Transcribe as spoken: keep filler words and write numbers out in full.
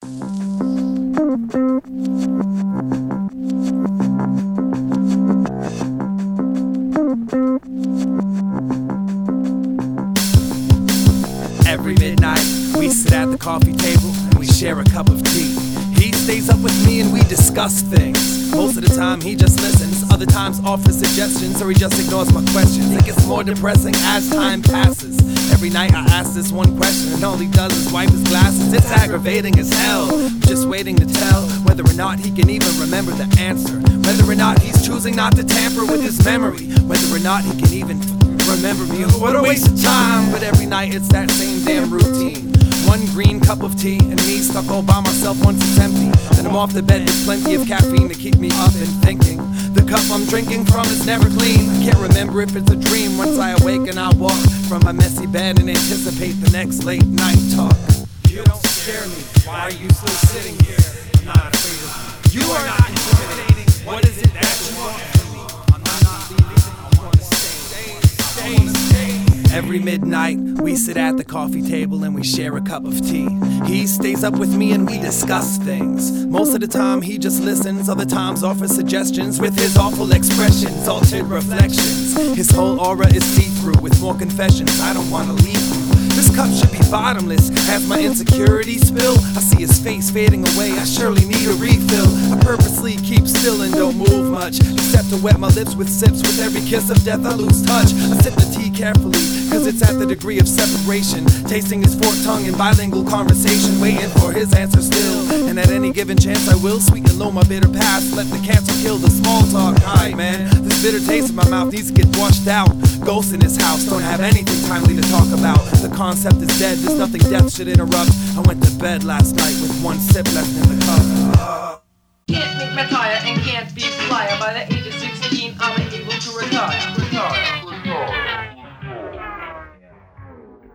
Every midnight, we sit at the coffee table and we share a cup of tea. He stays up with me and we discuss things. Most of the time he just listens, other times offers suggestions, or he just ignores my questions. It gets more depressing as time passes. Every night I ask this one question and all he does is wipe his glasses. It's aggravating as hell, just waiting to tell whether or not he can even remember the answer, whether or not he's choosing not to tamper with his memory, whether or not he can even remember me. What a waste of time. But every night it's that same damn routine. One green cup of tea and me stuck all by myself once it's empty. Then I'm off the bed with plenty of caffeine to keep me up and thinking. The cup I'm drinking from is never clean. I can't remember if it's a dream. Once I awake and I walk from my messy bed and anticipate the next late night talk. You don't scare me. Why are you still sitting here? I'm not afraid of you. You are not intimidating. What is it that you want from me? I'm not leaving. I want to stay. Stay. Stay. Every midnight, we sit at the coffee table and we share a cup of tea. He stays up with me and we discuss things. Most of the time he just listens, other times offers suggestions with his awful expressions, altered reflections. His whole aura is see-through with more confessions. I don't wanna leave you. This cup should be bottomless. As my insecurities spill, I see his face fading away. I surely need a refill. I purposely keep still and don't move much, except to wet my lips with sips. With every kiss of death I lose touch. I sip the tea carefully, cause it's at the degree of separation. Tasting his forked tongue in bilingual conversation, waiting for his answer still. And at any given chance I will sweeten low my bitter past. Let the cancer kill the small talk. Alright man, this bitter taste in my mouth needs to get washed out. Ghosts in his house don't have anything timely to talk about. The concept is dead, there's nothing death should interrupt. I went to bed last night with one sip left in the cup. Can't make my tire and can't be a flyer. By the age of sixteen I'm able to retire. retire.